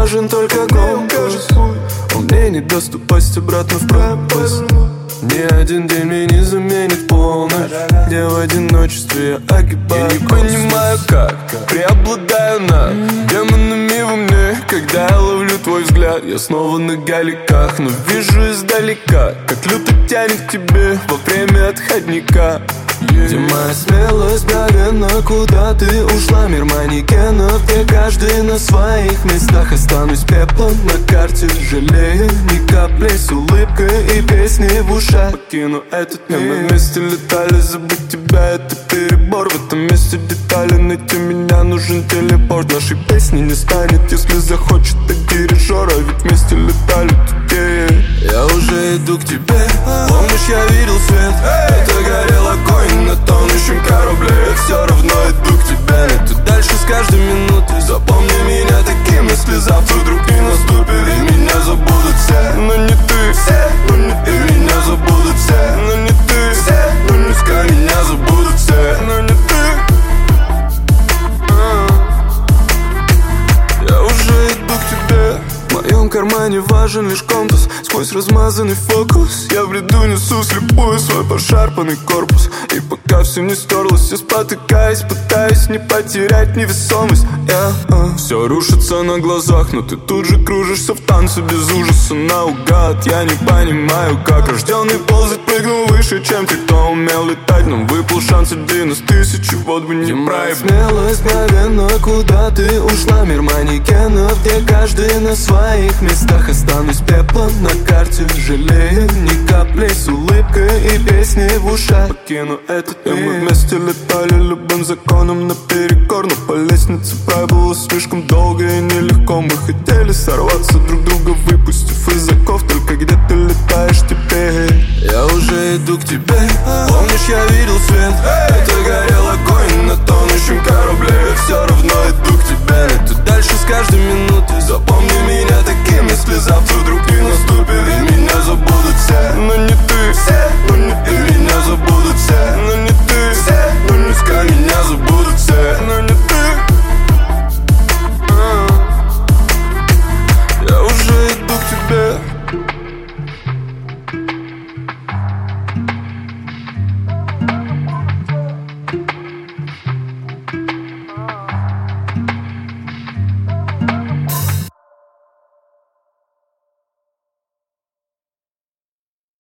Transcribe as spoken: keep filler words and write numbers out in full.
важен только компас. Он мне не даст упасть обратно в пропасть. Ни один день мне не заменит полночь, где в одиночестве я огибаю. Я не понимаю, как преобладаю над демонами во мне. Когда я ловлю твой взгляд, я снова на галиках, но вижу издалека, как люто тянет к тебе во время отходника. Где моя смелость мгновенно, куда ты ушла? Мир манекенов, где каждый на своих местах. Останусь пеплом на карте, жалея ни капли, с улыбкой и песней в ушах покину этот мир. Мы вместе летали, забыть тебя — это перебор. В этом месте детали, найти меня нужен телепорт. Нашей песни не станет, если захочет так дирижер. А ведь вместе летали тугее. Я уже иду к тебе, помнишь, я видел свет? Это горел огонь на тонущем корабле. Я все равно иду к тебе, иду дальше с каждой минутой. Запомни меня таким, если завтра вдруг не наступит. И меня забудут все, но не ты. Все, но не ты. И меня забудут все, но не ты. Все, но не ты. Меня забудут все, но не ты. Я уже иду к тебе. В моем кармане важен лишь компас. Сквозь размазанный фокус я в бреду несу вслепую свой пошарпанный корпус. И пока все не стерлось, я спотыкаюсь, пытаюсь не потерять невесомость. Я, а, все рушится на глазах, но ты тут же кружишься в танце без ужаса наугад. Я не понимаю, как рожденный ползать прыгнул выше, чем ты, кто умел летать. Нам выпал шанс один из тысячи, вот бы не проявить смелость мгновенно, куда ты ушла? Мир манекенов, где каждый на своих местах. Останусь пеплом на карте, жалея ни капли, с улыбкой и песней в ушах покину этот мир. И мы вместе летали любым законом наперекор, но по лестнице прав было слишком долго и нелегко. Мы хотели сорваться, друг друга выпустив из оков. Только где ты летаешь теперь? Я уже иду к тебе, помнишь, я видел свет? Это горел огонь на тонущем корабле. Я все равно иду к тебе, иду дальше с каждой минутой.